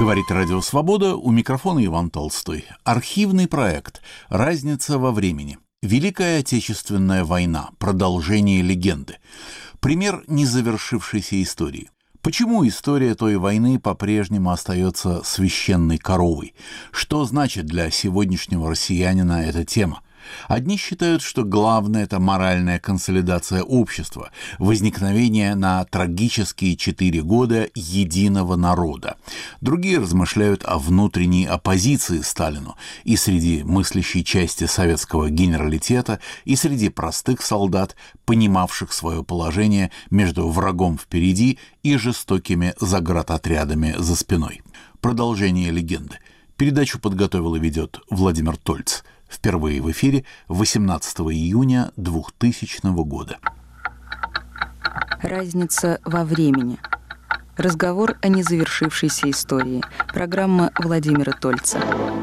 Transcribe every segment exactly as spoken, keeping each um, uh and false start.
Говорит Радио Свобода, у микрофона Иван Толстой. Архивный проект «Разница во времени». Великая Отечественная война. Продолжение легенды. Пример незавершившейся истории. Почему история той войны по-прежнему остается священной коровой? Что значит для сегодняшнего россиянина эта тема? Одни считают, что главное – это моральная консолидация общества, возникновение на трагические четыре года единого народа. Другие размышляют о внутренней оппозиции Сталину и среди мыслящей части советского генералитета, и среди простых солдат, понимавших свое положение между врагом впереди и жестокими заградотрядами за спиной. Продолжение легенды. Передачу подготовил и ведет Владимир Тольц. Впервые в эфире восемнадцатого июня двухтысячного года. Разница во времени. Разговор о незавершившейся истории. Программа Владимира Тольца.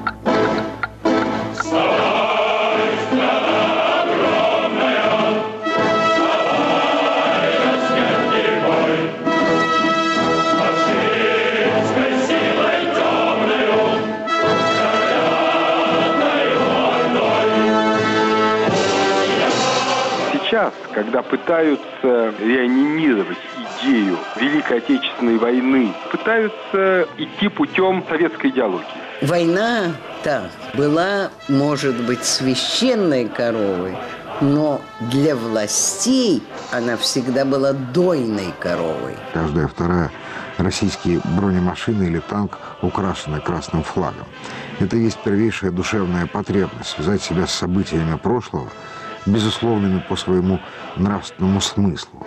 Сейчас, когда пытаются реанимировать идею Великой Отечественной войны, пытаются идти путем советской идеологии. Война, так, была, может быть, священной коровой, но для властей она всегда была дойной коровой. Каждая вторая российские бронемашины или танк украшены красным флагом. Это есть первейшая душевная потребность связать себя с событиями прошлого, безусловными по своему нравственному смыслу.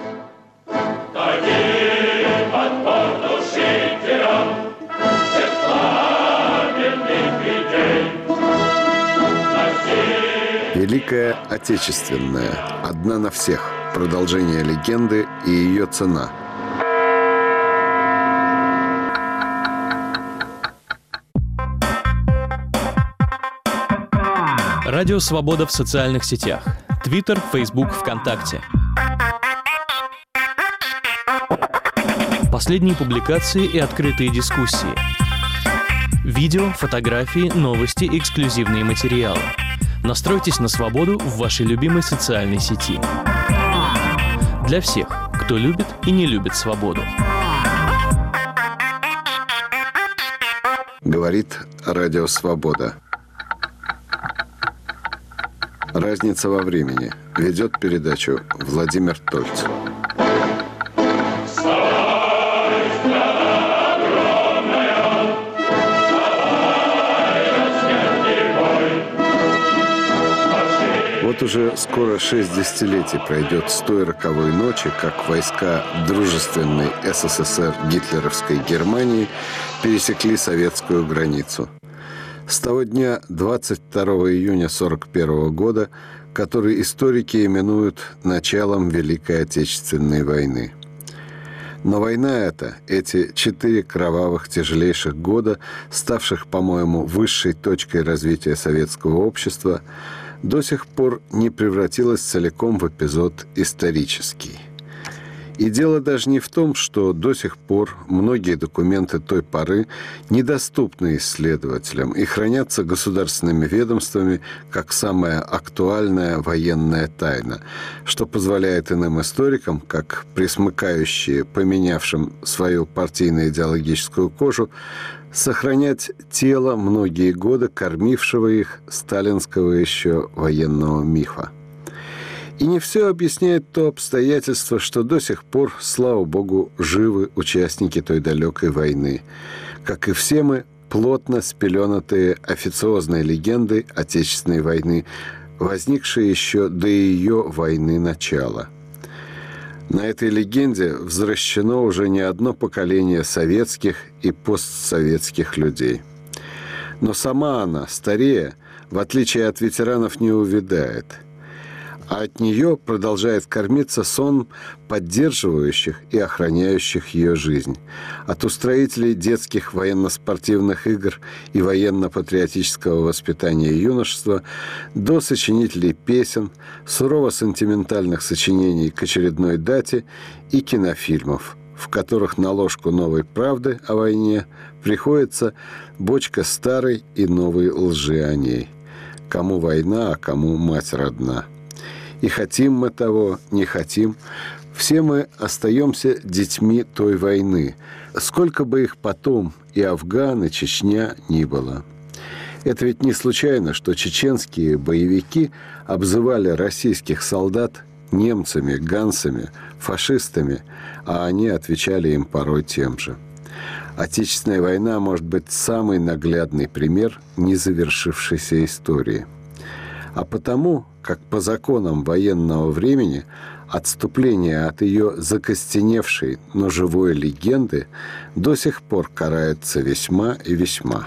Великая Отечественная. Одна на всех. Продолжение легенды и ее цена. Радио Свобода в социальных сетях. Твиттер, Фейсбук, ВКонтакте. Последние публикации и открытые дискуссии. Видео, фотографии, новости, эксклюзивные материалы. Настройтесь на свободу в вашей любимой социальной сети. Для всех, кто любит и не любит свободу. Говорит Радио Свобода. «Разница во времени». Ведет передачу Владимир Тольц. Вот уже скоро шесть десятилетий пройдет с той роковой ночи, как войска дружественной СССР гитлеровской Германии пересекли советскую границу. С того дня, двадцать второго июня сорок первого года, который историки именуют началом Великой Отечественной войны. Но война эта, эти четыре кровавых тяжелейших года, ставших, по-моему, высшей точкой развития советского общества, до сих пор не превратилась целиком в эпизод исторический. И дело даже не в том, что до сих пор многие документы той поры недоступны исследователям и хранятся государственными ведомствами как самая актуальная военная тайна, что позволяет иным историкам, как присмыкающие поменявшим свою партийно-идеологическую кожу, сохранять тело многие годы кормившего их сталинского еще военного мифа. И не все объясняет то обстоятельство, что до сих пор, слава богу, живы участники той далекой войны, как и все мы, плотно спеленатые официозной легендой Отечественной войны, возникшей еще до ее войны начала. На этой легенде взращено уже не одно поколение советских и постсоветских людей. Но сама она, старея, в отличие от ветеранов, не увядает. А от нее продолжает кормиться сон поддерживающих и охраняющих ее жизнь. От устроителей детских военно-спортивных игр и военно-патриотического воспитания юношества до сочинителей песен, сурово-сентиментальных сочинений к очередной дате и кинофильмов, в которых на ложку новой правды о войне приходится бочка старой и новой лжи о ней. Кому война, а кому мать родна. И хотим мы того, не хотим, все мы остаемся детьми той войны, сколько бы их потом и Афган, и Чечня ни было. Это ведь не случайно, что чеченские боевики обзывали российских солдат немцами, гансами, фашистами, а они отвечали им порой тем же. Отечественная война может быть самый наглядный пример незавершившейся истории. А потому, как по законам военного времени, отступление от ее закостеневшей, но живой легенды до сих пор карается весьма и весьма.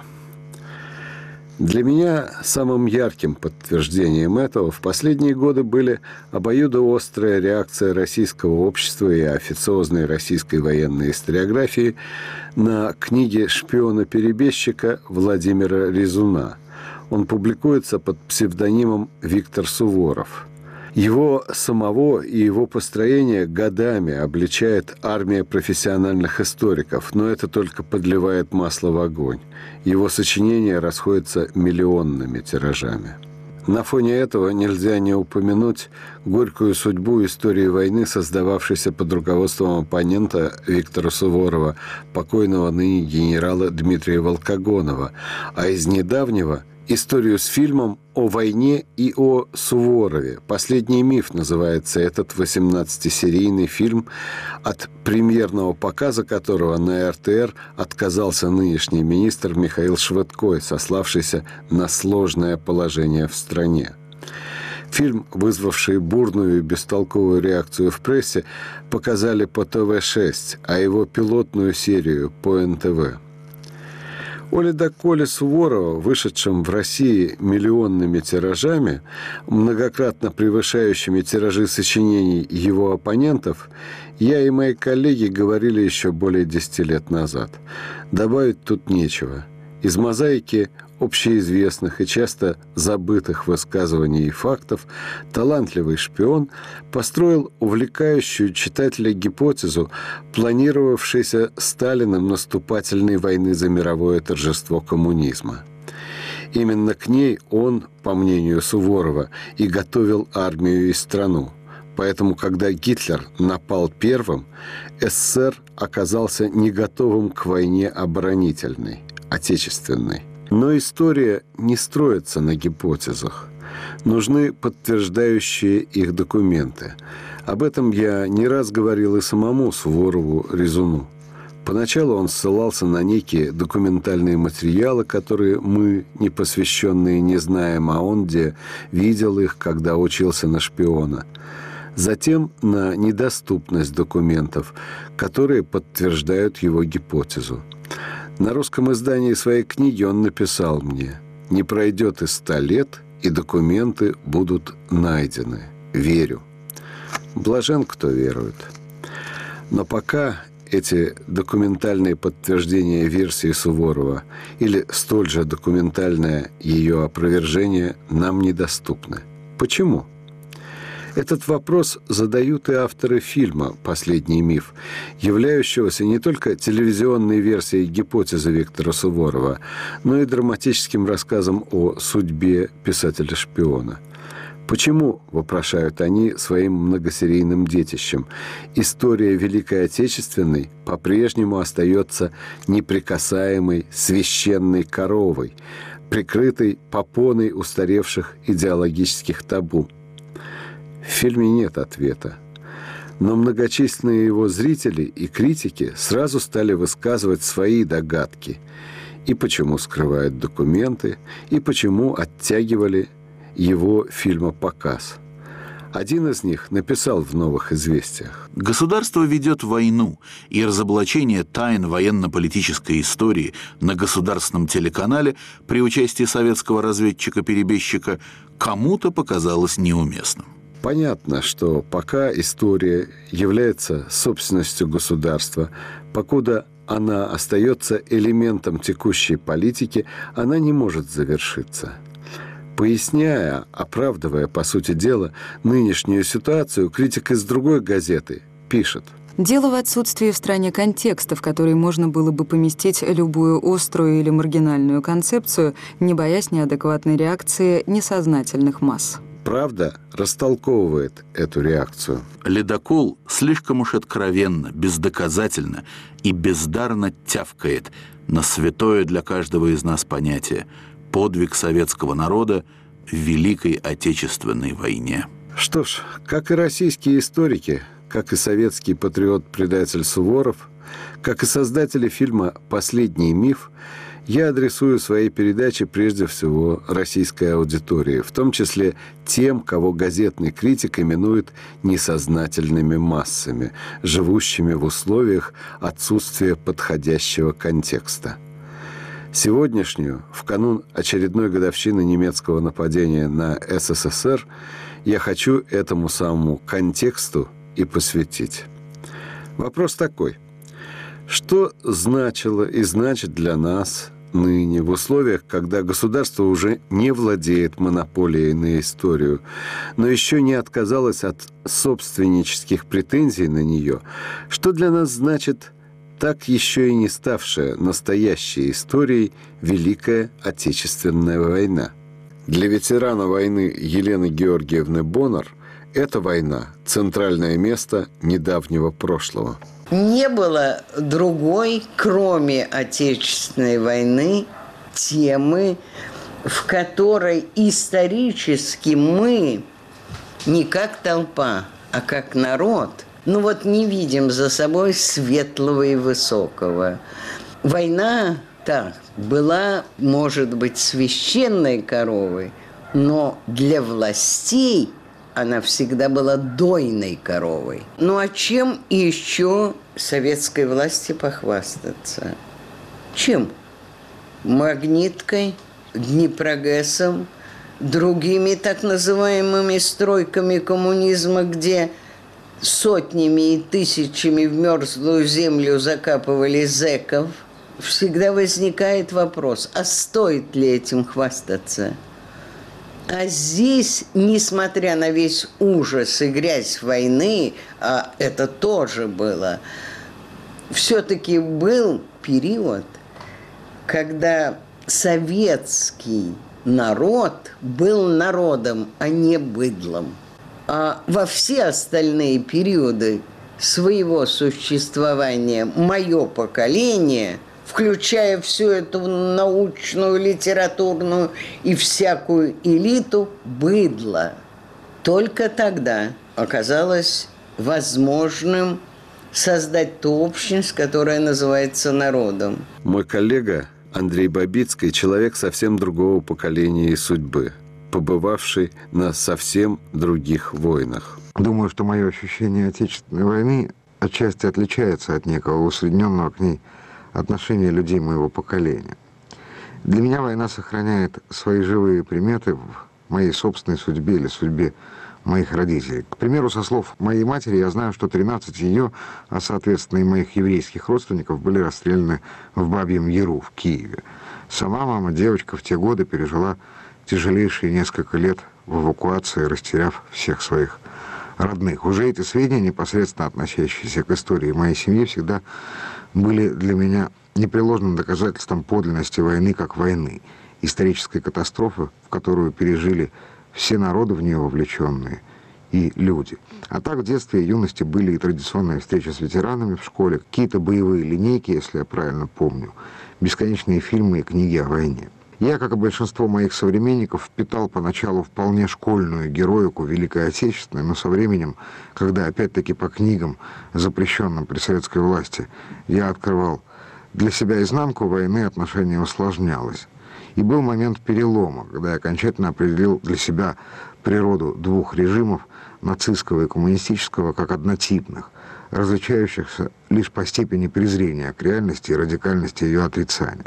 Для меня самым ярким подтверждением этого в последние годы были обоюдоострая реакция российского общества и официозной российской военной историографии на книги шпиона-перебежчика Владимира Резуна. Он публикуется под псевдонимом Виктор Суворов. Его самого и его построение годами обличает армия профессиональных историков, но это только подливает масло в огонь. Его сочинения расходятся миллионными тиражами. На фоне этого нельзя не упомянуть горькую судьбу истории войны, создававшейся под руководством оппонента Виктора Суворова, покойного ныне генерала Дмитрия Волкогонова, а из недавнего – историю с фильмом о войне и о Суворове. «Последний миф» называется этот восемнадцатисерийный фильм, от премьерного показа которого на эр тэ эр отказался нынешний министр Михаил Швыдкой, сославшийся на сложное положение в стране. Фильм, вызвавший бурную и бестолковую реакцию в прессе, показали по тэ вэ шесть, а его пилотную серию по эн тэ вэ. О ледоколе Суворова, вышедшем в России миллионными тиражами, многократно превышающими тиражи сочинений его оппонентов, я и мои коллеги говорили еще более десяти лет назад. Добавить тут нечего. Из мозаики общеизвестных и часто забытых высказываний и фактов талантливый шпион построил увлекающую читателя гипотезу планировавшейся Сталиным наступательной войны за мировое торжество коммунизма. Именно к ней он, по мнению Суворова, и готовил армию и страну. Поэтому, когда Гитлер напал первым, эс эс эс эр оказался не готовым к войне оборонительной, отечественной. Но история не строится на гипотезах. Нужны подтверждающие их документы. Об этом я не раз говорил и самому Суворову Резуну. Поначалу он ссылался на некие документальные материалы, которые мы, непосвященные, не знаем, а он где видел их, когда учился на шпиона. Затем на недоступность документов, которые подтверждают его гипотезу. На русском издании своей книги он написал мне: «Не пройдет и ста лет, и документы будут найдены. Верю». Блажен, кто верует. Но пока эти документальные подтверждения версии Суворова или столь же документальное ее опровержение нам недоступны. Почему? Этот вопрос задают и авторы фильма «Последний миф», являющегося не только телевизионной версией гипотезы Виктора Суворова, но и драматическим рассказом о судьбе писателя-шпиона. Почему, вопрошают они своим многосерийным детищем, история Великой Отечественной по-прежнему остается неприкасаемой священной коровой, прикрытой попоной устаревших идеологических табу? В фильме нет ответа. Но многочисленные его зрители и критики сразу стали высказывать свои догадки. И почему скрывают документы, и почему оттягивали его фильмопоказ. Один из них написал в «Новых известиях». Государство ведет войну, и разоблачение тайн военно-политической истории на государственном телеканале при участии советского разведчика-перебежчика кому-то показалось неуместным. Понятно, что пока история является собственностью государства, покуда она остается элементом текущей политики, она не может завершиться. Поясняя, оправдывая, по сути дела, нынешнюю ситуацию, критик из другой газеты пишет: Дело в отсутствии в стране контекста, в который можно было бы поместить любую острую или маргинальную концепцию, не боясь неадекватной реакции несознательных масс. Правда растолковывает эту реакцию. Ледокол слишком уж откровенно, бездоказательно и бездарно тявкает на святое для каждого из нас понятие «подвиг советского народа в Великой Отечественной войне». Что ж, как и российские историки, как и советский патриот-предатель Суворов, как и создатели фильма «Последний миф», я адресую свои передачи прежде всего российской аудитории, в том числе тем, кого газетный критик именует несознательными массами, живущими в условиях отсутствия подходящего контекста. Сегодняшнюю, в канун очередной годовщины немецкого нападения на СССР, я хочу этому самому контексту и посвятить. Вопрос такой. Что значило и значит для нас ныне в условиях, когда государство уже не владеет монополией на историю, но еще не отказалось от собственнических претензий на нее? Что для нас значит так еще и не ставшая настоящей историей Великая Отечественная война? Для ветерана войны Елены Георгиевны Боннер эта война – центральное место недавнего прошлого. Не было другой, кроме Отечественной войны, темы, в которой исторически мы не как толпа, а как народ, ну вот не видим за собой светлого и высокого. Война, так, была, может быть, священной коровой, но для властей она всегда была дойной коровой. Ну а чем еще советской власти похвастаться? Чем? Магниткой, Днепрогэсом, другими так называемыми стройками коммунизма, где сотнями и тысячами в мерзлую землю закапывали зэков. Всегда возникает вопрос, а стоит ли этим хвастаться? А здесь, несмотря на весь ужас и грязь войны, а это тоже было, все-таки был период, когда советский народ был народом, а не быдлом. А во все остальные периоды своего существования мое поколение, включая всю эту научную, литературную и всякую элиту, быдло. Только тогда оказалось возможным создать ту общность, которая называется народом. Мой коллега Андрей Бабицкий – человек совсем другого поколения и судьбы, побывавший на совсем других войнах. Думаю, что мое ощущение Отечественной войны отчасти отличается от некого усредненного к ней отношения людей моего поколения. Для меня война сохраняет свои живые приметы в моей собственной судьбе или судьбе моих родителей. К примеру, со слов моей матери, я знаю, что тринадцать ее, а соответственно и моих еврейских родственников, были расстреляны в Бабьем Яру в Киеве. Сама мама, девочка, в те годы пережила тяжелейшие несколько лет в эвакуации, растеряв всех своих родных. Уже эти сведения, непосредственно относящиеся к истории моей семьи, всегда были для меня непреложным доказательством подлинности войны как войны, исторической катастрофы, в которую пережили все народы в нее вовлеченные и люди. А так в детстве и юности были и традиционные встречи с ветеранами в школе, какие-то боевые линейки, если я правильно помню, бесконечные фильмы и книги о войне. Я, как и большинство моих современников, впитал поначалу вполне школьную героику Великой Отечественной, но со временем, когда опять-таки по книгам, запрещенным при советской власти, я открывал для себя изнанку войны, отношение усложнялось. И был момент перелома, когда я окончательно определил для себя природу двух режимов, нацистского и коммунистического, как однотипных, различающихся лишь по степени презрения к реальности и радикальности ее отрицания.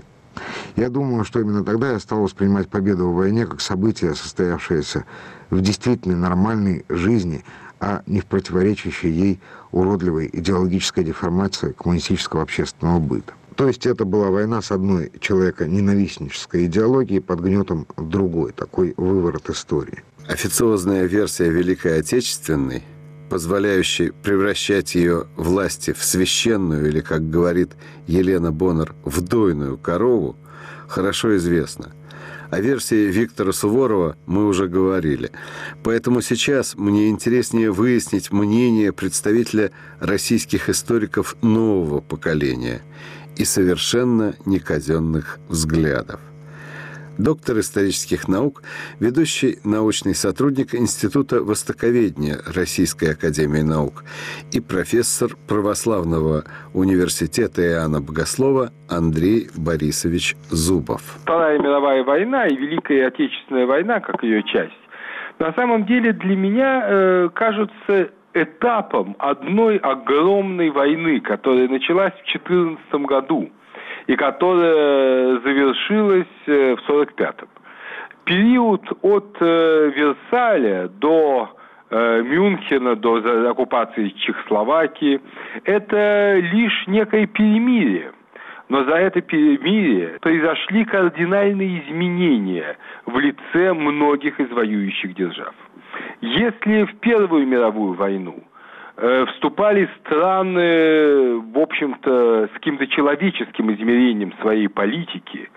Я думаю, что именно тогда я стал воспринимать победу в войне как событие, состоявшееся в действительно нормальной жизни, а не в противоречащей ей уродливой идеологической деформации коммунистического общественного быта. То есть это была война с одной человека-ненавистнической идеологией под гнетом другой, такой выворот истории. Официозная версия Великой Отечественной позволяющий превращать ее власти в священную, или, как говорит Елена Боннер, в дойную корову, хорошо известно. О версии Виктора Суворова мы уже говорили. Поэтому сейчас мне интереснее выяснить мнение представителя российских историков нового поколения и совершенно неказенных взглядов. Доктор исторических наук, ведущий научный сотрудник Института востоковедения Российской академии наук и профессор православного университета Иоанна Богослова Андрей Борисович Зубов. Вторая мировая война и Великая Отечественная война, как ее часть, на самом деле для меня э, кажутся этапом одной огромной войны, которая началась в четырнадцатом году. И которая завершилась в сорок пятом. Период от э, Версаля до э, Мюнхена, до оккупации Чехословакии, это лишь некое перемирие. Но за это перемирие произошли кардинальные изменения в лице многих из воюющих держав. Если в Первую мировую войну вступали страны, в общем-то, с каким-то человеческим измерением своей политики,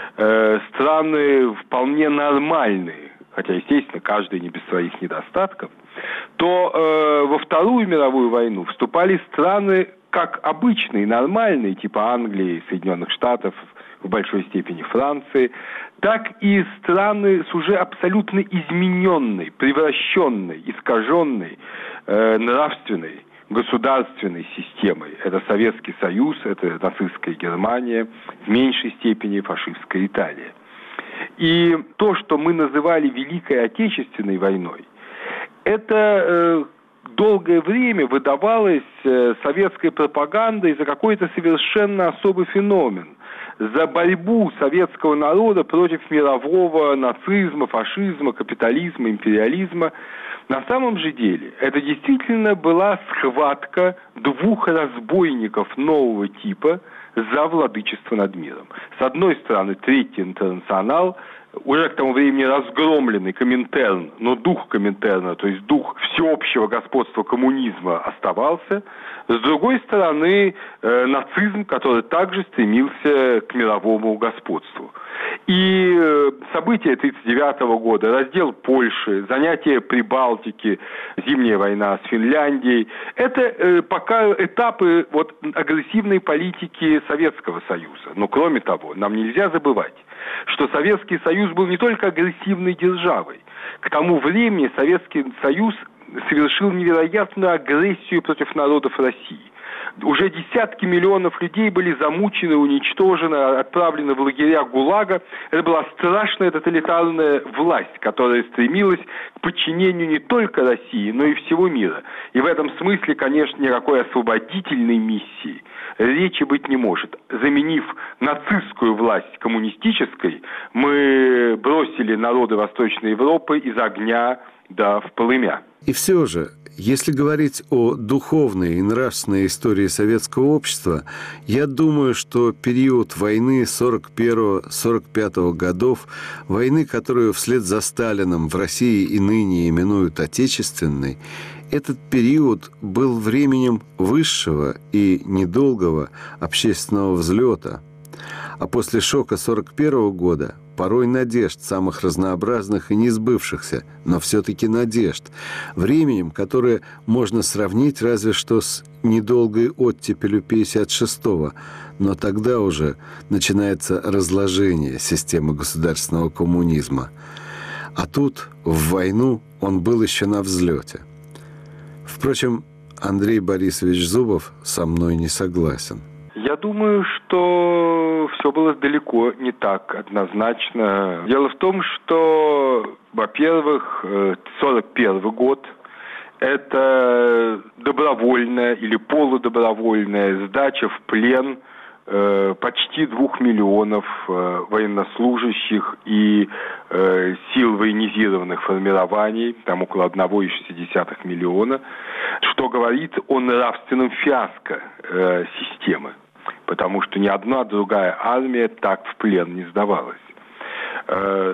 страны вполне нормальные, хотя, естественно, каждый не без своих недостатков, то э, во Вторую мировую войну вступали страны как обычные, нормальные, типа Англии, Соединенных Штатов, в большой степени Франции, так и страны с уже абсолютно измененной, превращенной, искаженной, э, нравственной, государственной системой. Это Советский Союз, это нацистская Германия, в меньшей степени фашистская Италия. И то, что мы называли Великой Отечественной войной, это э, долгое время выдавалось э, советской пропагандой за какой-то совершенно особый феномен, за борьбу советского народа против мирового нацизма, фашизма, капитализма, империализма. На самом же деле это действительно была схватка двух разбойников нового типа за владычество над миром. С одной стороны, Третий интернационал, уже к тому времени разгромленный Коминтерн, но дух Коминтерна, то есть дух всеобщего господства коммунизма оставался. С другой стороны, э, нацизм, который также стремился к мировому господству. И э, события тысяча девятьсот тридцать девятого года, раздел Польши, занятие Прибалтики, зимняя война с Финляндией, это э, пока этапы вот, агрессивной политики Советского Союза. Но кроме того, нам нельзя забывать, что Советский Союз был не только агрессивной державой. К тому времени Советский Союз совершил невероятную агрессию против народов России. Уже десятки миллионов людей были замучены, уничтожены, отправлены в лагеря ГУЛАГа. Это была страшная тоталитарная власть, которая стремилась к подчинению не только России, но и всего мира. И в этом смысле, конечно, никакой освободительной миссии речи быть не может. Заменив нацистскую власть коммунистической, мы бросили народы Восточной Европы из огня да в полымя. И все же, если говорить о духовной и нравственной истории советского общества, я думаю, что период войны сорок первого — сорок пятого годов, войны, которую вслед за Сталином в России и ныне именуют Отечественной, этот период был временем высшего и недолгого общественного взлета. А после шока сорок первого года порой надежд самых разнообразных и несбывшихся, но все-таки надежд, временем, которое можно сравнить разве что с недолгой оттепелью пятьдесят шестого, но тогда уже начинается разложение системы государственного коммунизма. А тут, в войну, он был еще на взлете. Впрочем, Андрей Борисович Зубов со мной не согласен. Я думаю, что все было далеко не так однозначно. Дело в том, что, во-первых, сорок первый год – это добровольная или полудобровольная сдача в плен почти двух миллионов военнослужащих и сил военизированных формирований, там около одного целых шесть десятых миллиона, что говорит о нравственном фиаско системы. Потому что ни одна другая армия так в плен не сдавалась.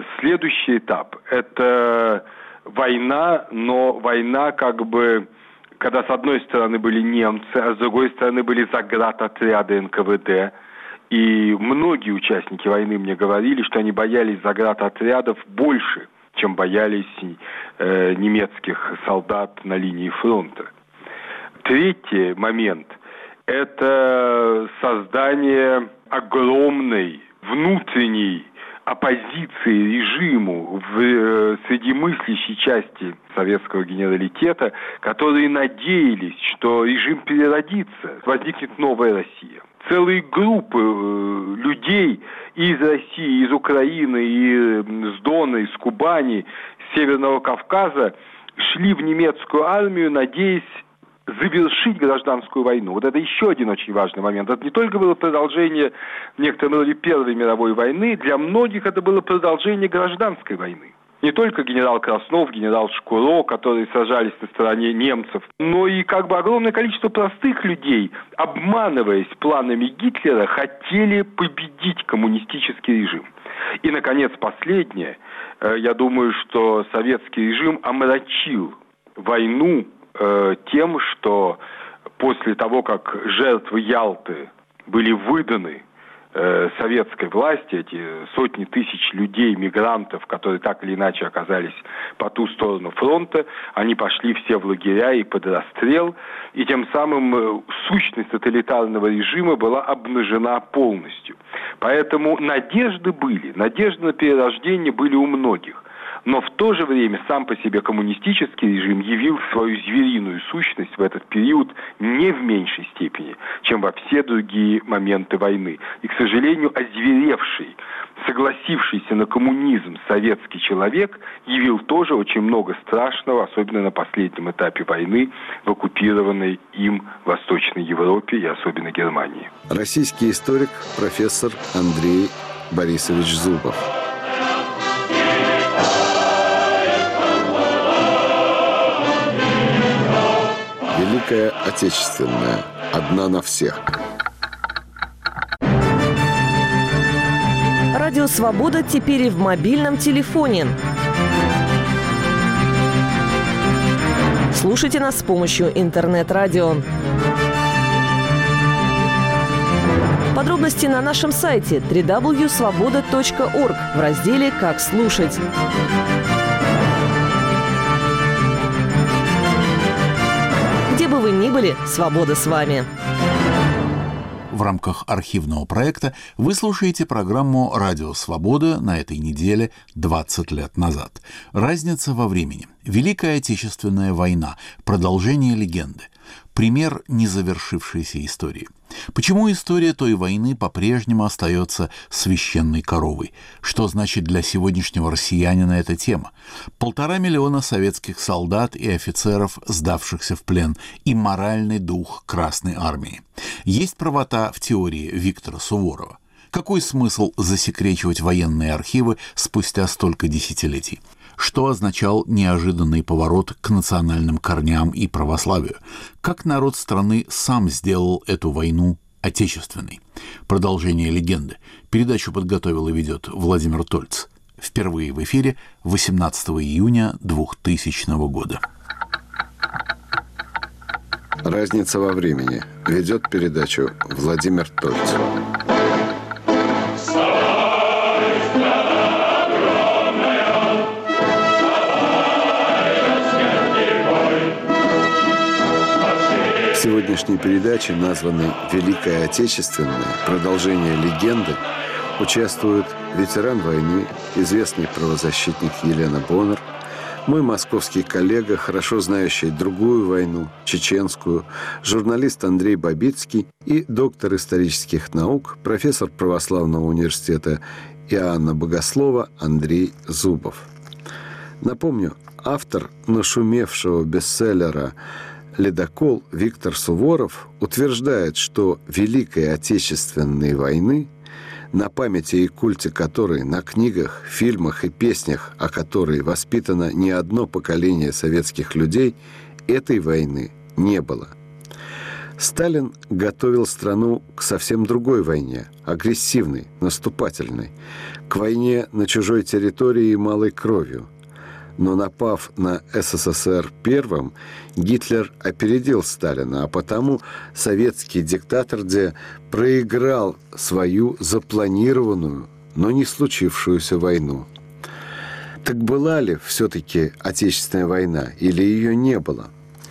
Следующий этап – это война, но война как бы когда с одной стороны были немцы, а с другой стороны были заградотряды эн ка вэ дэ. И многие участники войны мне говорили, что они боялись заградотрядов больше, чем боялись э, немецких солдат на линии фронта. Третий момент – это создание огромной внутренней оппозиции режиму в, э, среди мыслящей части советского генералитета, которые надеялись, что режим переродится, возникнет новая Россия. Целые группы э, людей из России, из Украины, и с Дона, из Кубани, с Северного Кавказа шли в немецкую армию, надеясь завершить гражданскую войну. Вот это еще один очень важный момент. Это не только было продолжение в некотором роде Первой мировой войны, для многих это было продолжение гражданской войны. Не только генерал Краснов, генерал Шкуро, которые сражались на стороне немцев, но и как бы огромное количество простых людей, обманываясь планами Гитлера, хотели победить коммунистический режим. И, наконец, последнее. Я думаю, что советский режим омрачил войну э, тем, что после того, как жертвы Ялты были выданы советской власти, эти сотни тысяч людей, мигрантов, которые так или иначе оказались по ту сторону фронта, они пошли все в лагеря и под расстрел, и тем самым сущность тоталитарного режима была обнажена полностью. Поэтому надежды были, надежды на перерождение были у многих. Но в то же время сам по себе коммунистический режим явил свою звериную сущность в этот период не в меньшей степени, чем во все другие моменты войны. И, к сожалению, озверевший, согласившийся на коммунизм советский человек явил тоже очень много страшного, особенно на последнем этапе войны в оккупированной им Восточной Европе и особенно Германии. Российский историк, профессор Андрей Борисович Зубов. Великая Отечественная. Одна на всех. Радио «Свобода» теперь и в мобильном телефоне. Слушайте нас с помощью интернет-радио. Подробности на нашем сайте дабл ю дабл ю дабл ю точка свобода точка орг в разделе «Как слушать». Где бы вы ни были, свобода с вами. В рамках архивного проекта вы слушаете программу «Радио Свобода» на этой неделе двадцать лет назад. Разница во времени. Великая Отечественная война. Продолжение легенды. Пример незавершившейся истории. Почему история той войны по-прежнему остается священной коровой? Что значит для сегодняшнего россиянина эта тема? Полтора миллиона советских солдат и офицеров, сдавшихся в плен, и моральный дух Красной армии. Есть правота в теории Виктора Суворова. Какой смысл засекречивать военные архивы спустя столько десятилетий? Что означал неожиданный поворот к национальным корням и православию? Как народ страны сам сделал эту войну отечественной? Продолжение легенды. Передачу подготовил и ведет Владимир Тольц. Впервые в эфире восемнадцатого июня двухтысячного года. Разница во времени. Ведет передачу Владимир Тольц. В сегодняшней передаче, названной «Великая Отечественная. Продолжение легенды», участвуют ветеран войны, известный правозащитник Елена Боннер, мой московский коллега, хорошо знающий другую войну, чеченскую, журналист Андрей Бабицкий и доктор исторических наук, профессор православного университета Иоанна Богослова Андрей Зубов. Напомню, автор нашумевшего бестселлера «Ледокол» Виктор Суворов утверждает, что Великой Отечественной войны, на памяти и культе которой, на книгах, фильмах и песнях, о которой воспитано не одно поколение советских людей, этой войны не было. Сталин готовил страну к совсем другой войне, агрессивной, наступательной, к войне на чужой территории и малой кровью. Но напав на СССР первым, Гитлер опередил Сталина, а потому советский диктатор Д проиграл свою запланированную, но не случившуюся войну. Так была ли все-таки Отечественная война или ее не было?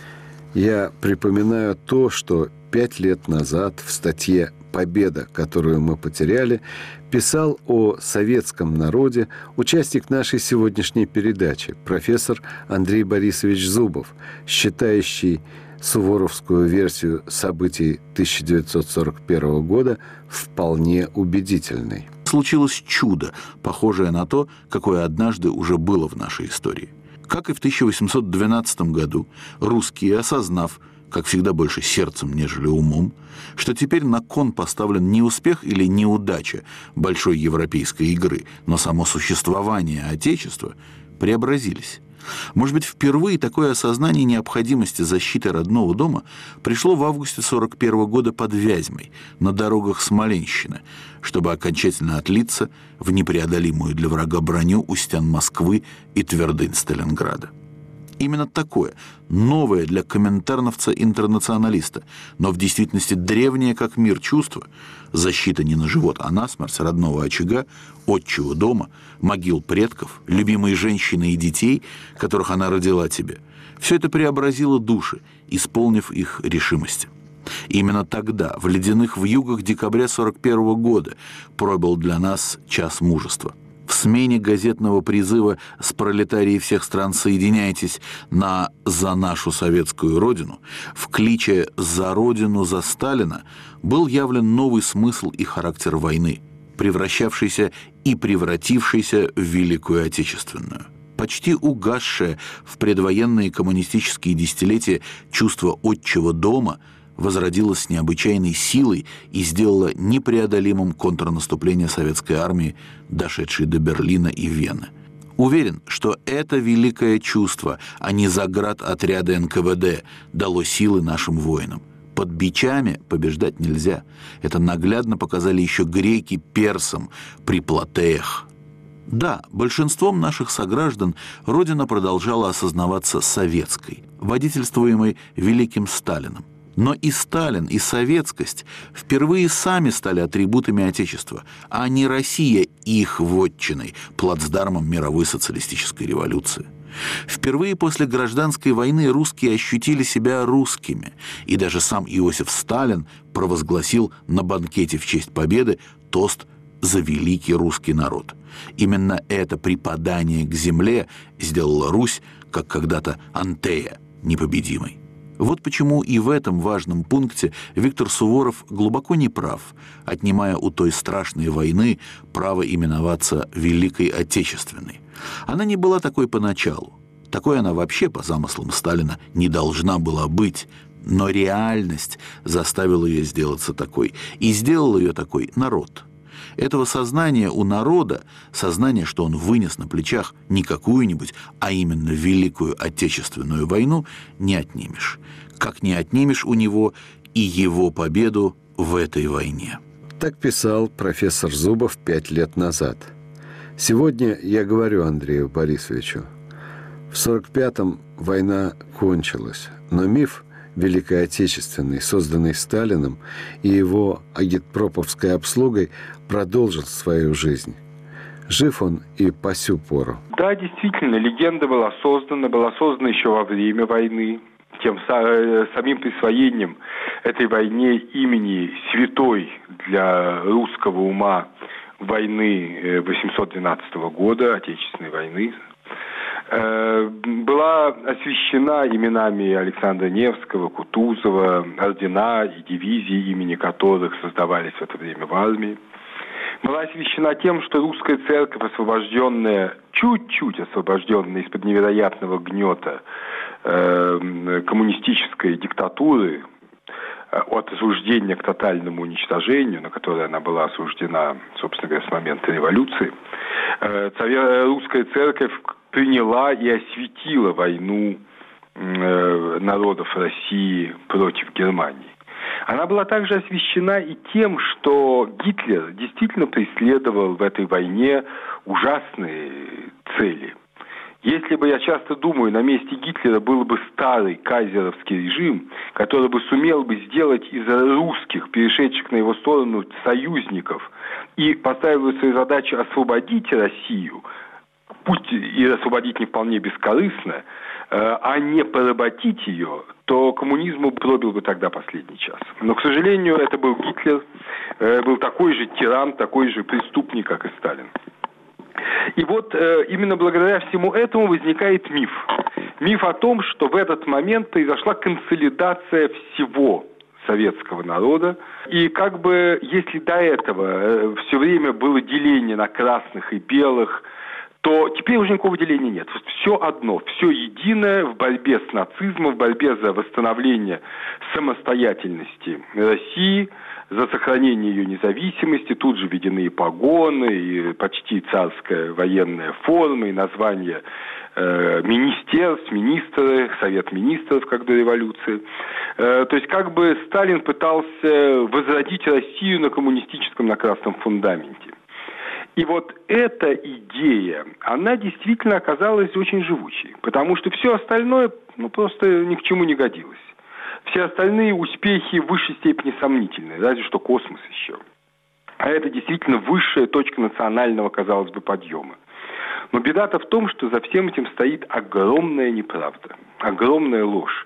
Я припоминаю то, что пять лет назад в статье «Победа, которую мы потеряли» писал о советском народе участник нашей сегодняшней передачи, профессор Андрей Борисович Зубов, считающий суворовскую версию событий тысяча девятьсот сорок первого года вполне убедительной. Случилось чудо, похожее на то, какое однажды уже было в нашей истории. Как и в тысяча восемьсот двенадцатом году, русские, осознав, как всегда больше сердцем, нежели умом, что теперь на кон поставлен не успех или неудача большой европейской игры, но само существование Отечества, преобразились. Может быть, впервые такое осознание необходимости защиты родного дома пришло в августе сорок первого года под Вязьмой, на дорогах Смоленщины, чтобы окончательно отлиться в непреодолимую для врага броню у стен Москвы и твердынь Сталинграда. Именно такое, новое для коминтерновца-интернационалиста, но в действительности древнее как мир чувство, защита не на живот, а на смерть родного очага, отчего дома, могил предков, любимой женщины и детей, которых она родила тебе, все это преобразило души, исполнив их решимости. Именно тогда, в ледяных вьюгах декабря сорок первого года, пробил для нас час мужества. В смене газетного призыва «С пролетарией всех стран соединяйтесь» на «За нашу советскую Родину», в кличе «За Родину, за Сталина» был явлен новый смысл и характер войны, превращавшийся и превратившийся в Великую Отечественную. Почти угасшее в предвоенные коммунистические десятилетия чувство отчего дома возродилась с необычайной силой и сделала непреодолимым контрнаступление советской армии, дошедшей до Берлина и Вены. Уверен, что это великое чувство, а не заградотряды эн ка вэ дэ, дало силы нашим воинам. Под бичами побеждать нельзя. Это наглядно показали еще греки персам при Платеях. Да, большинством наших сограждан Родина продолжала осознаваться советской, водительствуемой великим Сталином. Но и Сталин, и советскость впервые сами стали атрибутами Отечества, а не Россия их вотчиной, плацдармом мировой социалистической революции. Впервые после гражданской войны русские ощутили себя русскими, и даже сам Иосиф Сталин провозгласил на банкете в честь Победы тост «За великий русский народ». Именно это припадание к земле сделало Русь, как когда-то Антея, непобедимой. Вот почему и в этом важном пункте Виктор Суворов глубоко не прав, отнимая у той страшной войны право именоваться Великой Отечественной. Она не была такой поначалу. Такой она вообще, по замыслам Сталина, не должна была быть. Но реальность заставила ее сделаться такой. И сделал ее такой народ. Этого сознания у народа, сознания, что он вынес на плечах не какую-нибудь, а именно Великую Отечественную войну, не отнимешь. Как не отнимешь у него и его победу в этой войне. Так писал профессор Зубов пять лет назад. Сегодня я говорю Андрею Борисовичу. В сорок пятом война кончилась, но миф Великой Отечественной, созданный Сталином и его агитпроповской обслугой, продолжил свою жизнь. Жив он и по сю пору. Да, действительно, легенда была создана, была создана еще во время войны, тем самим присвоением этой войне имени святой для русского ума войны восемьсот двенадцатого года, Отечественной войны, была освящена именами Александра Невского, Кутузова, ордена и дивизии, имени которых создавались в это время в армии. Была освящена тем, что русская церковь, освобожденная, чуть-чуть освобожденная из-под невероятного гнета э, коммунистической диктатуры, от осуждения к тотальному уничтожению, на которое она была осуждена, собственно говоря, с момента революции, э, русская церковь приняла и осветила войну э, народов России против Германии. Она была также освящена и тем, что Гитлер действительно преследовал в этой войне ужасные цели. Если бы, я часто думаю, на месте Гитлера был бы старый кайзеровский режим, который бы сумел бы сделать из русских, перешедших на его сторону, союзников, и поставил бы свою задачу освободить Россию, пусть и освободить не вполне бескорыстно, а не поработить ее, то коммунизму пробил бы тогда последний час. Но, к сожалению, это был Гитлер, был такой же тиран, такой же преступник, как и Сталин. И вот э, именно благодаря всему этому возникает миф. Миф о том, что в этот момент произошла консолидация всего советского народа. И как бы, если до этого э, все время было деление на красных и белых, то теперь уже никакого деления нет. Все одно, все единое в борьбе с нацизмом, в борьбе за восстановление самостоятельности России, за сохранение ее независимости. Тут же введены и погоны, и почти царская военная форма, и название э, министерств, министры, Совет министров, как до революции. Э, то есть как бы Сталин пытался возродить Россию на коммунистическом, на красном фундаменте. И вот эта идея, она действительно оказалась очень живучей, потому что все остальное ну, просто ни к чему не годилось. Все остальные успехи в высшей степени сомнительные, разве что космос еще. А это действительно высшая точка национального, казалось бы, подъема. Но беда-то в том, что за всем этим стоит огромная неправда, огромная ложь.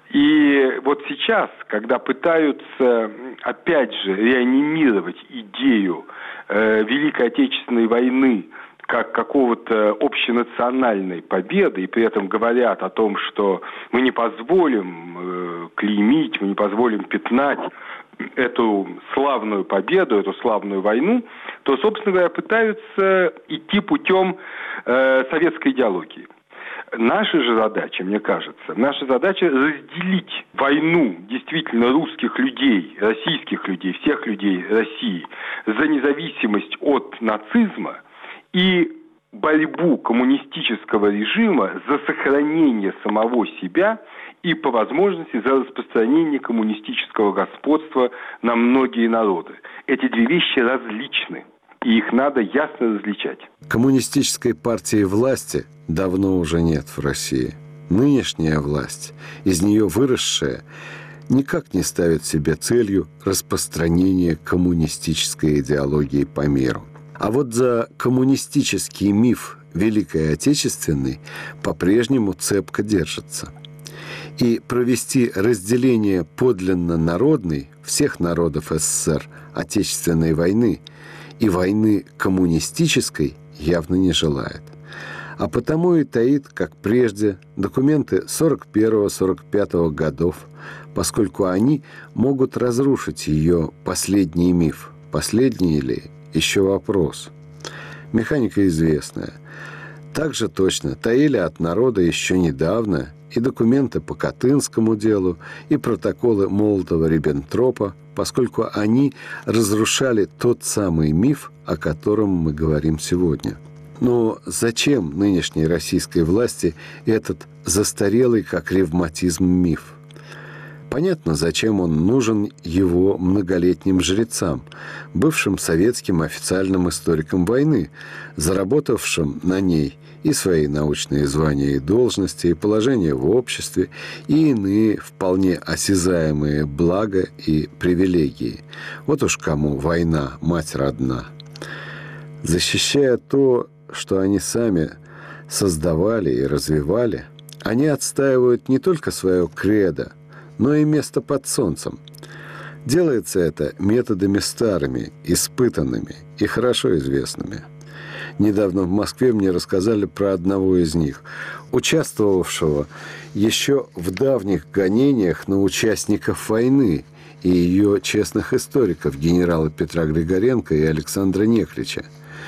И вот сейчас, когда пытаются, опять же, реанимировать идею э, Великой Отечественной войны как какого-то общенациональной победы, и при этом говорят о том, что мы не позволим э, клеймить, мы не позволим пятнать эту славную победу, эту славную войну, то, собственно говоря, пытаются идти путем э, советской идеологии. Наша же задача, мне кажется, наша задача разделить войну действительно русских людей, российских людей, всех людей России за независимость от нацизма и борьбу коммунистического режима за сохранение самого себя и, по возможности, за распространение коммунистического господства на многие народы. Эти две вещи различны, и их надо ясно различать. Коммунистической партии власти давно уже нет в России. Нынешняя власть, из нее выросшая, никак не ставит себе целью распространение коммунистической идеологии по миру. А вот за коммунистический миф Великой Отечественной по-прежнему цепко держится. И провести разделение подлинно народной всех народов СССР Отечественной войны и войны коммунистической явно не желает. А потому и таит, как прежде, документы сорок первого — сорок пятого годов, поскольку они могут разрушить ее последний миф. Последний ли? Еще вопрос. Механика известная. Также точно таили от народа еще недавно и документы по Катынскому делу, и протоколы Молотова-Риббентропа, поскольку они разрушали тот самый миф, о котором мы говорим сегодня. Но зачем нынешней российской власти этот застарелый, как ревматизм, миф? Понятно, зачем он нужен его многолетним жрецам, бывшим советским официальным историкам войны, заработавшим на ней и свои научные звания и должности, и положение в обществе, и иные вполне осязаемые блага и привилегии. Вот уж кому война, мать родна. Защищая то, что они сами создавали и развивали, они отстаивают не только свое кредо, но и место под солнцем. Делается это методами старыми, испытанными и хорошо известными. Недавно в Москве мне рассказали про одного из них, участвовавшего еще в давних гонениях на участников войны и ее честных историков, генерала Петра Григоренко и Александра Нехлича.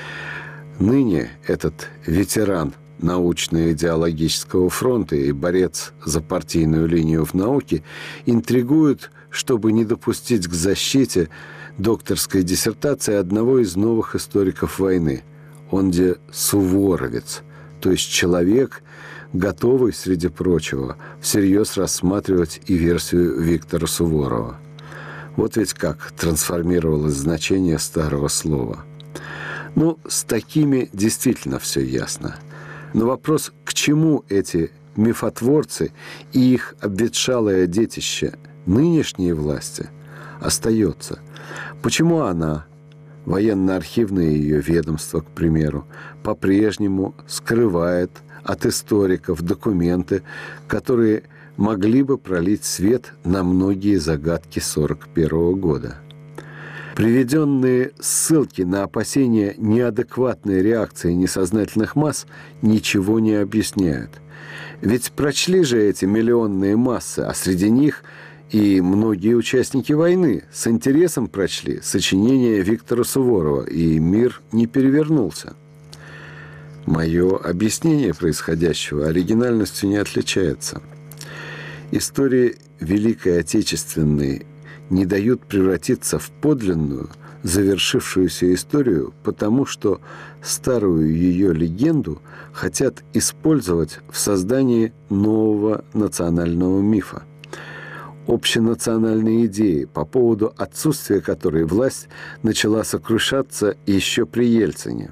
Ныне этот ветеран научно-идеологического фронта и борец за партийную линию в науке интригует, чтобы не допустить к защите докторской диссертации одного из новых историков войны. Он де суворовец, то есть человек, готовый, среди прочего, всерьез рассматривать и версию Виктора Суворова. Вот ведь как трансформировалось значение старого слова. Ну, с такими действительно все ясно. Но вопрос, к чему эти мифотворцы и их обветшалое детище нынешней власти остается? Почему она, военно-архивное ее ведомство, к примеру, по-прежнему скрывает от историков документы, которые могли бы пролить свет на многие загадки сорок первого года? Приведенные ссылки на опасения неадекватной реакции несознательных масс ничего не объясняют. Ведь прочли же эти миллионные массы, а среди них и многие участники войны с интересом прочли сочинение Виктора Суворова, и мир не перевернулся. Мое объяснение происходящего оригинальностью не отличается. Истории Великой Отечественной не дают превратиться в подлинную, завершившуюся историю, потому что старую ее легенду хотят использовать в создании нового национального мифа. Общенациональные идеи, по поводу отсутствия которой власть начала сокрушаться еще при Ельцине.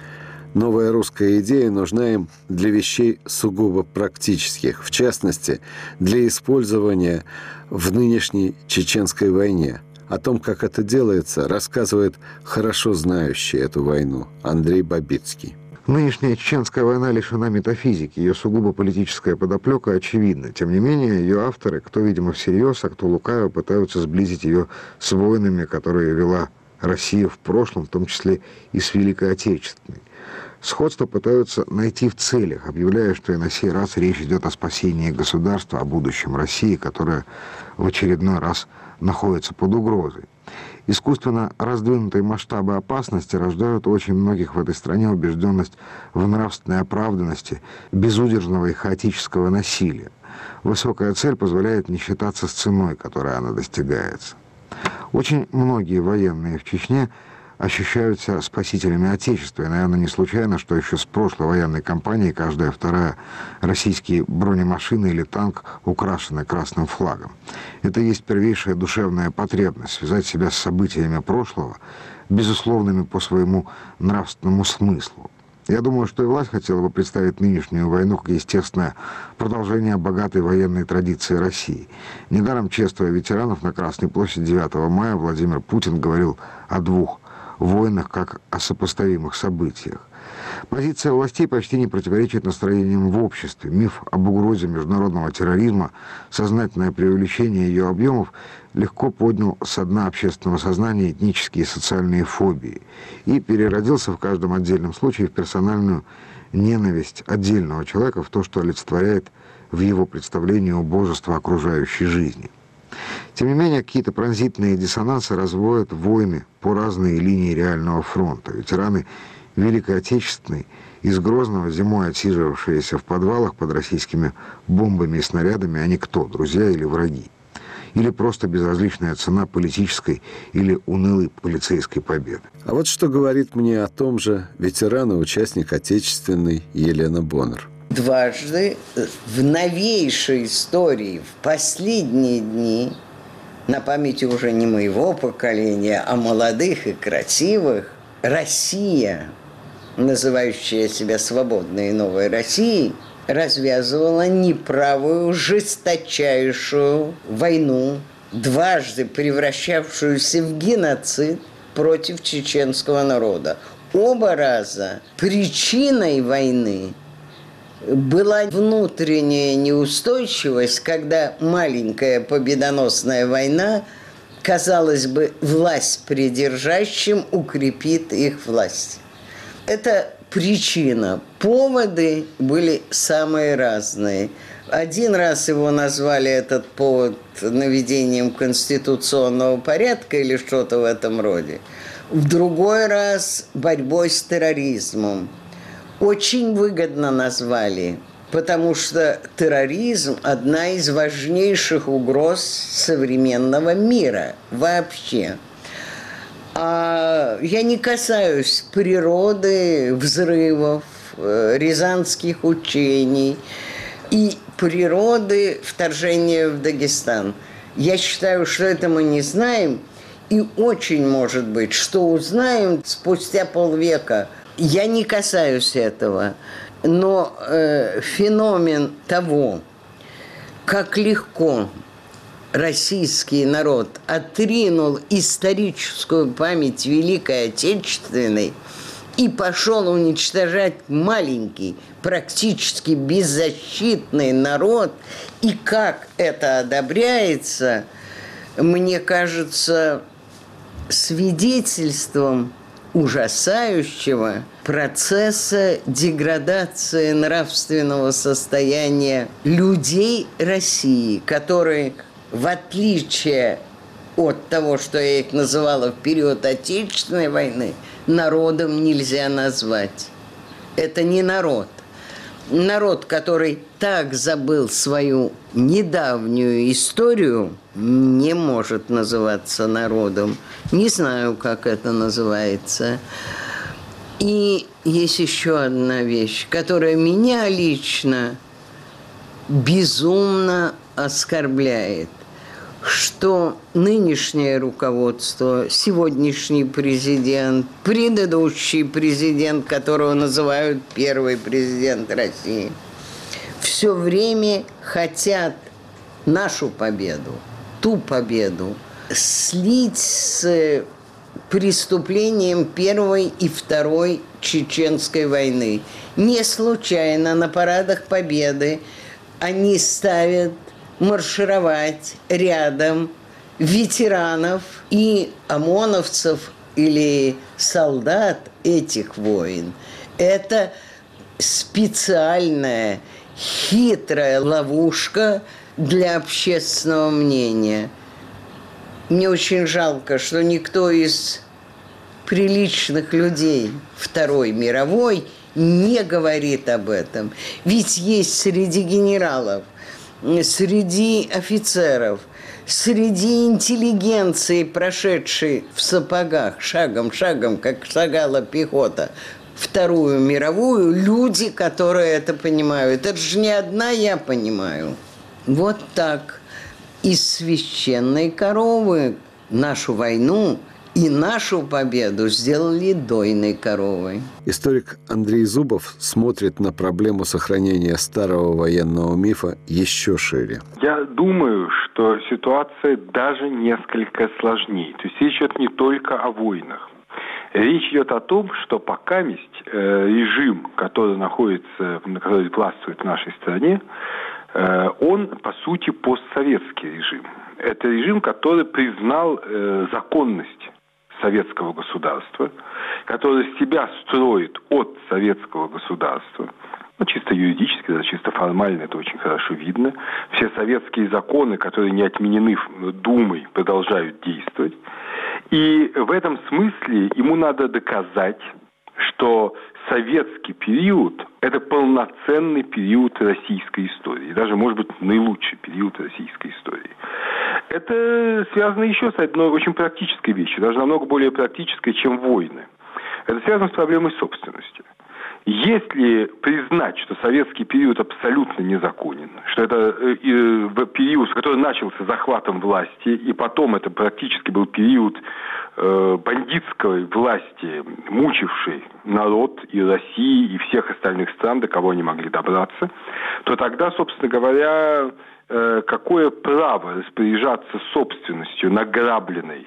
Новая русская идея нужна им для вещей сугубо практических, в частности, для использования в нынешней чеченской войне. О том, как это делается, рассказывает хорошо знающий эту войну Андрей Бабицкий. Нынешняя чеченская война лишена метафизики, ее сугубо политическая подоплека очевидна. Тем не менее, ее авторы, кто, видимо, всерьез, а кто лукаво, пытаются сблизить ее с войнами, которые вела Россия в прошлом, в том числе и с Великой Отечественной. Сходство пытаются найти в целях, объявляя, что и на сей раз речь идет о спасении государства, о будущем России, которое в очередной раз находится под угрозой. Искусственно раздвинутые масштабы опасности рождают у очень многих в этой стране убежденность в нравственной оправданности безудержного и хаотического насилия. Высокая цель позволяет не считаться с ценой, которой она достигается. Очень многие военные в Чечне ощущают себя спасителями Отечества. И, наверное, не случайно, что еще с прошлой военной кампании каждая вторая российские бронемашины или танк украшены красным флагом. Это и есть первейшая душевная потребность связать себя с событиями прошлого, безусловными по своему нравственному смыслу. Я думаю, что и власть хотела бы представить нынешнюю войну как естественное продолжение богатой военной традиции России. Недаром, чествуя ветеранов на Красной площади девятого мая, Владимир Путин говорил о двух войнах как о сопоставимых событиях. Позиция властей почти не противоречит настроениям в обществе. Миф об угрозе международного терроризма, сознательное преувеличение ее объемов легко поднял со дна общественного сознания этнические и социальные фобии и переродился в каждом отдельном случае в персональную ненависть отдельного человека в то, что олицетворяет в его представлении убожество окружающей жизни. Тем не менее, какие-то пронзительные диссонансы разводят войны по разные линии реального фронта. Ветераны Великой Отечественной, из Грозного зимой отсиживавшиеся в подвалах под российскими бомбами и снарядами, они кто, друзья или враги? Или просто безразличная цена политической или унылой полицейской победы? А вот что говорит мне о том же ветеран и участник Отечественной Елена Боннер. Дважды в новейшей истории, в последние дни, на памяти уже не моего поколения, а молодых и красивых, Россия, называющая себя свободной и новой Россией, развязывала неправую, жесточайшую войну, дважды превращавшуюся в геноцид против чеченского народа. Оба раза причиной войны была внутренняя неустойчивость, когда маленькая победоносная война, казалось бы, власть придержащим укрепит их власть. Это причина. Поводы были самые разные. Один раз его назвали этот повод наведением конституционного порядка или что-то в этом роде. В другой раз борьбой с терроризмом. Очень выгодно назвали, потому что терроризм – одна из важнейших угроз современного мира вообще. А я не касаюсь природы взрывов, рязанских учений и природы вторжения в Дагестан. Я считаю, что это мы не знаем, и очень может быть, что узнаем спустя полвека Я не касаюсь этого, но э, феномен того, как легко российский народ отринул историческую память Великой Отечественной и пошел уничтожать маленький, практически беззащитный народ, и как это одобряется, мне кажется, свидетельством ужасающего процесса деградации нравственного состояния людей России, которые, в отличие от того, что я их называла в период Отечественной войны, народом нельзя назвать. Это не народ. Народ, который так забыл свою недавнюю историю, не может называться народом. Не знаю, как это называется. И есть еще одна вещь, которая меня лично безумно оскорбляет, что нынешнее руководство, сегодняшний президент, предыдущий президент, которого называют первый президент России, все время хотят нашу победу, ту победу, слить с преступлением Первой и Второй Чеченской войны. Не случайно на парадах Победы они ставят маршировать рядом ветеранов и ОМОНовцев или солдат этих войн. Это специальная хитрая ловушка для общественного мнения. Мне очень жалко, что никто из приличных людей Второй мировой не говорит об этом. Ведь есть среди генералов, среди офицеров, среди интеллигенции, прошедшей в сапогах, шагом-шагом, как шагала пехота, Вторую мировую, люди, которые это понимают. Это же не одна я понимаю. Вот так. Из священной коровы нашу войну и нашу победу сделали дойной коровой. Историк Андрей Зубов смотрит на проблему сохранения старого военного мифа еще шире. Я думаю, что ситуация даже несколько сложнее. То есть речь идет не только о войнах. Речь идет о том, что покаместь э, режим, который находится, который властвует в нашей стране, э, он, по сути, постсоветский режим. Это режим, который признал э, законность советского государства, который себя строит от советского государства. Ну, чисто юридически, да, чисто формально это очень хорошо видно. Все советские законы, которые не отменены Думой, продолжают действовать. И в этом смысле ему надо доказать, что советский период – это полноценный период российской истории. Даже, может быть, наилучший период российской истории. Это связано еще с одной очень практической вещью, даже намного более практической, чем войны. Это связано с проблемой собственности. Если признать, что советский период абсолютно незаконен, что это период, который начался захватом власти, и потом это практически был период бандитской власти, мучившей народ и России, и всех остальных стран, до кого они могли добраться, то тогда, собственно говоря, какое право распоряжаться собственностью, награбленной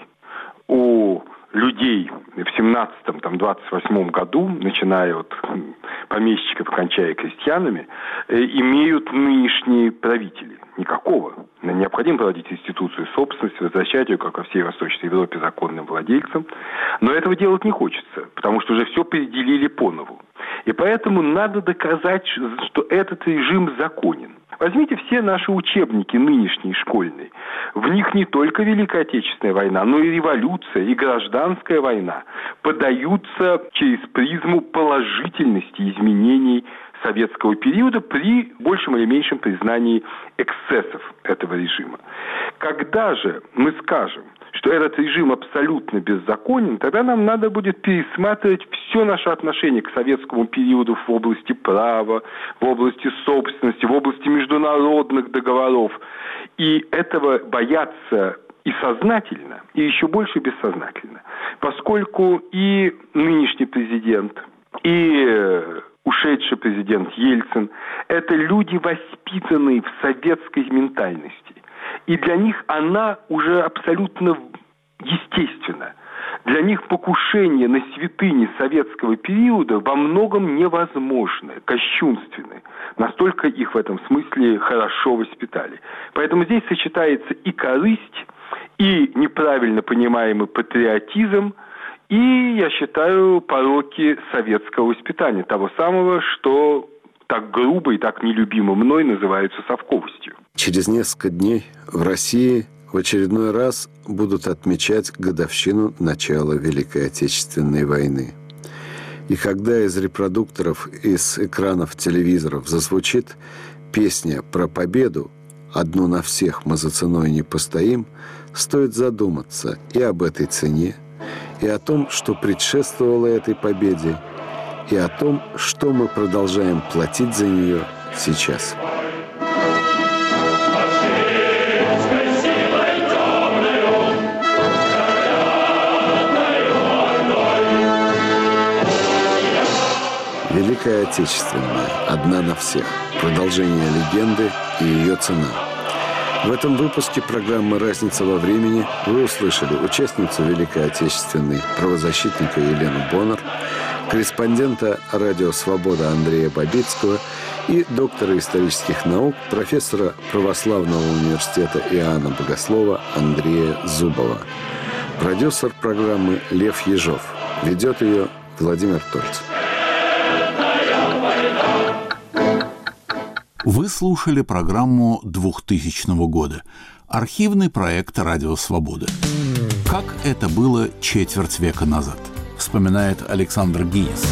у людей в семнадцатом, там, двадцать восьмом году, начиная от помещиков, кончая крестьянами, имеют нынешние правители? Никакого. Необходимо проводить институцию собственности, возвращать ее, как во всей Восточной Европе, законным владельцам. Но этого делать не хочется, потому что уже все переделили по нову. И поэтому надо доказать, что этот режим законен. Возьмите все наши учебники нынешние, школьные. В них не только Великая Отечественная война, но и революция, и гражданская война подаются через призму положительности изменений советского периода при большем или меньшем признании эксцессов этого режима. Когда же мы скажем, что этот режим абсолютно беззаконен, тогда нам надо будет пересматривать все наше отношение к советскому периоду в области права, в области собственности, в области международных договоров. И этого бояться и сознательно, и еще больше бессознательно. Поскольку и нынешний президент, и ушедший президент Ельцин – это люди, воспитанные в советской ментальности. И для них она уже абсолютно естественна. Для них покушение на святыни советского периода во многом невозможно, кощунственно. Настолько их в этом смысле хорошо воспитали. Поэтому здесь сочетается и корысть, и неправильно понимаемый патриотизм, и, я считаю, пороки советского воспитания, того самого, что так грубо и так нелюбимо мной называется совковостью. Через несколько дней в России в очередной раз будут отмечать годовщину начала Великой Отечественной войны. И когда из репродукторов, из экранов телевизоров зазвучит песня про победу «Одну на всех мы за ценой не постоим», стоит задуматься и об этой цене, и о том, что предшествовало этой победе, и о том, что мы продолжаем платить за нее сейчас. Великая Отечественная, одна на всех. Продолжение легенды и ее цена. В этом выпуске программы «Разница во времени» вы услышали участницу Великой Отечественной, правозащитника Елену Боннер, корреспондента «Радио Свобода» Андрея Бабицкого и доктора исторических наук, профессора православного университета Иоанна Богослова Андрея Зубова. Продюсер программы Лев Ежов. Ведет ее Владимир Тольц. Вы слушали программу двухтысячного года. Архивный проект «Радио Свобода». Как это было четверть века назад, вспоминает Александр Гинис.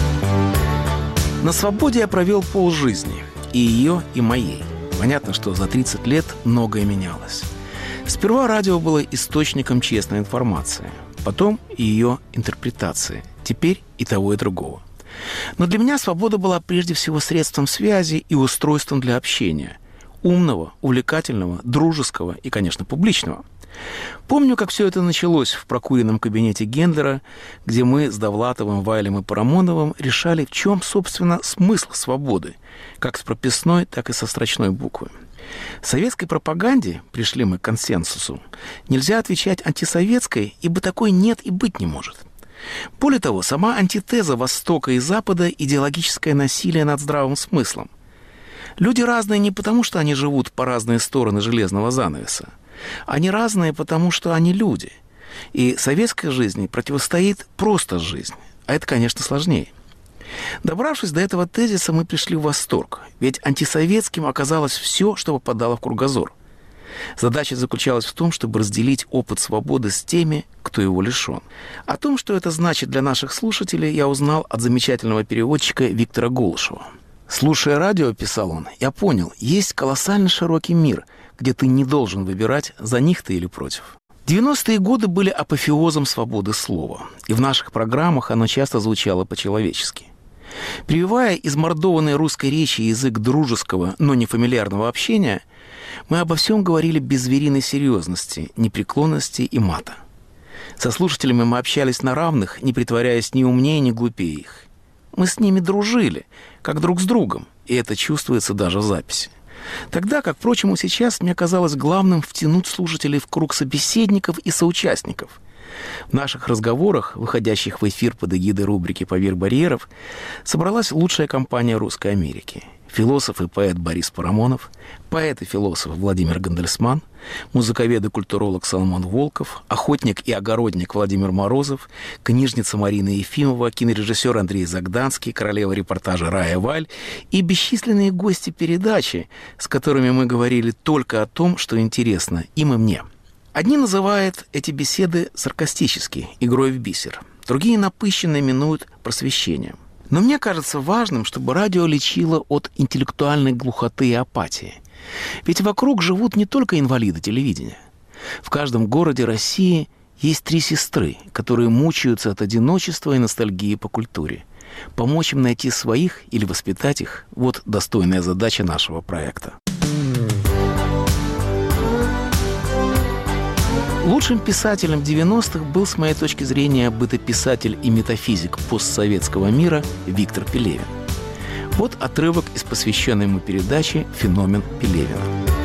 На свободе я провел полжизни. И ее, и моей. Понятно, что за тридцать лет многое менялось. Сперва радио было источником честной информации. Потом ее интерпретации. Теперь и того, и другого. Но для меня свобода была прежде всего средством связи и устройством для общения. Умного, увлекательного, дружеского и, конечно, публичного. Помню, как все это началось в прокуренном кабинете Гендлера, где мы с Довлатовым, Вайлем и Парамоновым решали, в чем, собственно, смысл свободы, как с прописной, так и со строчной буквы. В советской пропаганде, пришли мы к консенсусу, нельзя отвечать антисоветской, ибо такой нет и быть не может. Более того, сама антитеза Востока и Запада – идеологическое насилие над здравым смыслом. Люди разные не потому, что они живут по разные стороны железного занавеса. Они разные, потому что они люди. И советской жизни противостоит просто жизнь. А это, конечно, сложнее. Добравшись до этого тезиса, мы пришли в восторг. Ведь антисоветским оказалось все, что попадало в кругозор. Задача заключалась в том, чтобы разделить опыт свободы с теми, кто его лишен. О том, что это значит для наших слушателей, я узнал от замечательного переводчика Виктора Голышева. «Слушая радио, — писал он, — я понял, есть колоссально широкий мир, где ты не должен выбирать, за них ты или против». девяностые годы были апофеозом свободы слова, и в наших программах оно часто звучало по-человечески. Прививая измордованной русской речи язык дружеского, но не фамильярного общения, мы обо всем говорили без звериной серьезности, непреклонности и мата. Со слушателями мы общались на равных, не притворяясь ни умнее, ни глупее их. Мы с ними дружили, как друг с другом, и это чувствуется даже в записи. Тогда, как, впрочем, и сейчас, мне казалось главным втянуть слушателей в круг собеседников и соучастников. В наших разговорах, выходящих в эфир под эгидой рубрики «Поверх барьеров», собралась лучшая компания Русской Америки. Философ и поэт Борис Парамонов, поэт и философ Владимир Гандельсман, музыковед и культуролог Соломон Волков, охотник и огородник Владимир Морозов, книжница Марина Ефимова, кинорежиссер Андрей Загданский, королева репортажа Рая Валь и бесчисленные гости передачи, с которыми мы говорили только о том, что интересно им и мне. Одни называют эти беседы саркастически, игрой в бисер, другие напыщенно именуют просвещением. Но мне кажется важным, чтобы радио лечило от интеллектуальной глухоты и апатии. Ведь вокруг живут не только инвалиды телевидения. В каждом городе России есть три сестры, которые мучаются от одиночества и ностальгии по культуре. Помочь им найти своих или воспитать их – вот достойная задача нашего проекта. Лучшим писателем девяностых был, с моей точки зрения, бытописатель и метафизик постсоветского мира Виктор Пелевин. Вот отрывок из посвященной ему передачи «Феномен Пелевина».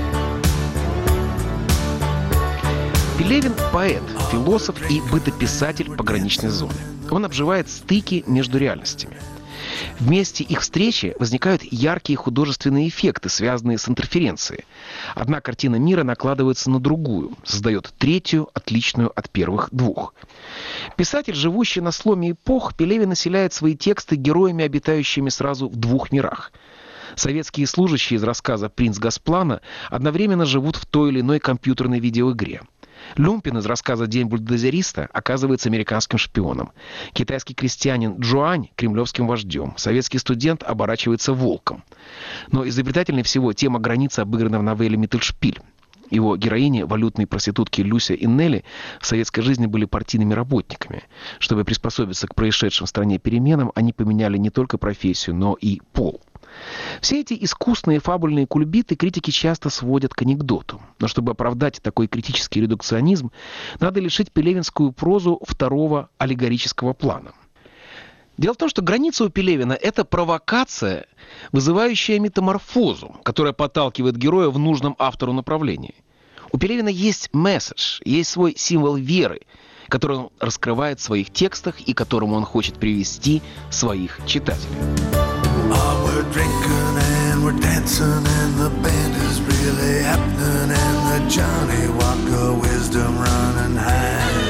Пелевин – поэт, философ и бытописатель пограничной зоны. Он обживает стыки между реальностями. В месте их встречи возникают яркие художественные эффекты, связанные с интерференцией. Одна картина мира накладывается на другую, создает третью, отличную от первых двух. Писатель, живущий на сломе эпох, Пелевин населяет свои тексты героями, обитающими сразу в двух мирах. Советские служащие из рассказа «Принц Госплана» одновременно живут в той или иной компьютерной видеоигре. Люмпин из рассказа «День бульдозериста» оказывается американским шпионом. Китайский крестьянин Джуань – кремлевским вождем. Советский студент оборачивается волком. Но изобретательнее всего тема границы обыграна в новелле «Миттельшпиль». Его героини, валютные проститутки Люся и Нелли, в советской жизни были партийными работниками. Чтобы приспособиться к происшедшим в стране переменам, они поменяли не только профессию, но и пол. Все эти искусные фабульные кульбиты критики часто сводят к анекдоту. Но чтобы оправдать такой критический редукционизм, надо лишить пелевинскую прозу второго аллегорического плана. Дело в том, что граница у Пелевина – это провокация, вызывающая метаморфозу, которая подталкивает героя в нужном автору направлении. У Пелевина есть месседж, есть свой символ веры, который он раскрывает в своих текстах и к которому он хочет привести своих читателей. Oh, we're drinking and we're dancing and the band is really happening and the Johnny Walker wisdom running high.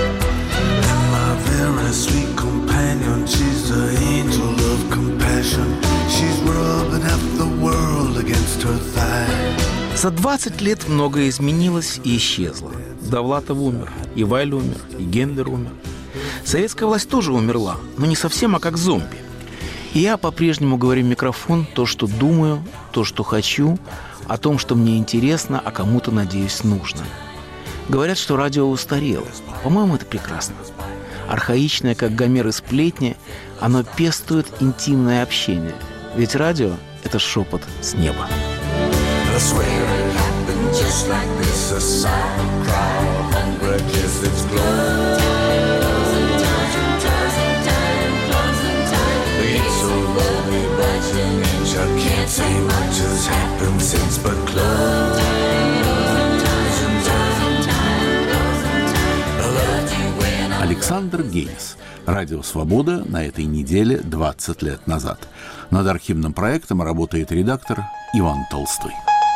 And my very sweet companion, she's the angel of compassion. She's rubbing half the world against her thigh. За двадцать лет многое изменилось и исчезло. Довлатов умер, и Вайль умер, и Гендлер умер. Советская власть тоже умерла, но не совсем, а как зомби. И я по-прежнему говорю в микрофон то, что думаю, то, что хочу, о том, что мне интересно, а кому-то, надеюсь, нужно. Говорят, что радио устарело. По-моему, это прекрасно. Архаичное, как Гомер и сплетни, оно пестует интимное общение. Ведь радио – это шепот с неба. I can't say much has happened since but close. Александр Гейнс. Радио «Свобода» на этой неделе двадцать лет назад. Над архивным проектом работает редактор Иван Толстой.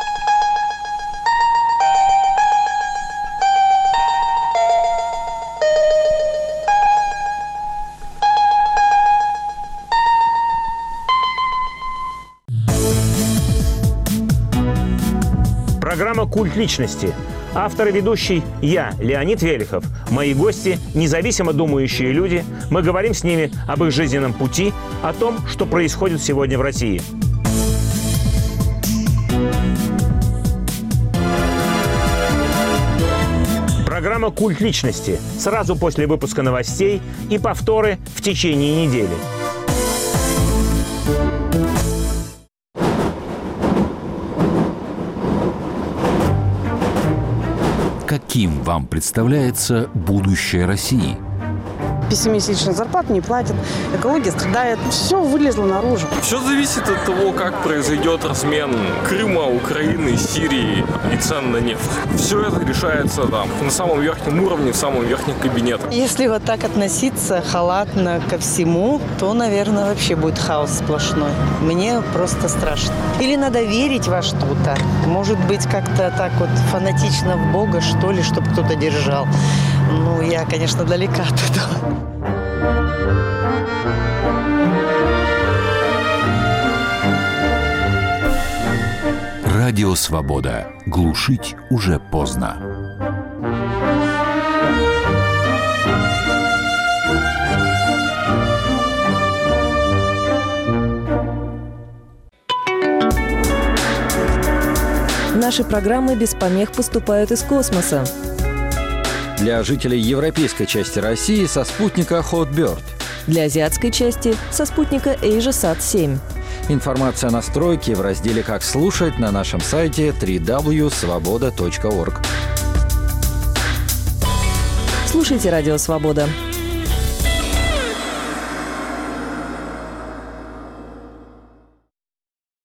Программа «Культ личности». Автор и ведущий я, Леонид Велихов. Мои гости – независимо думающие люди. Мы говорим с ними об их жизненном пути, о том, что происходит сегодня в России. Программа «Культ личности» сразу после выпуска новостей и повторы в течение недели. Каким вам представляется будущее России? Пессимистичных зарплат не платят, экология страдает, все вылезло наружу. Все зависит от того, как произойдет размен Крыма, Украины, Сирии и цен на нефть. Все это решается там, на самом верхнем уровне, в самом верхнем кабинете. Если вот так относиться халатно ко всему, то, наверное, вообще будет хаос сплошной. Мне просто страшно. Или надо верить во что-то. Может быть, как-то так вот фанатично в Бога, что ли, чтобы кто-то держал. Ну, я, конечно, далека от этого. Радио «Свобода». Глушить уже поздно. Наши программы без помех поступают из космоса. Для жителей европейской части России со спутника Hotbird. Для азиатской части со спутника AsiaSat семь. Информация о настройке в разделе «Как слушать» на нашем сайте дабл ю дабл ю дабл ю точка свобода точка орг. Слушайте «Радио Свобода».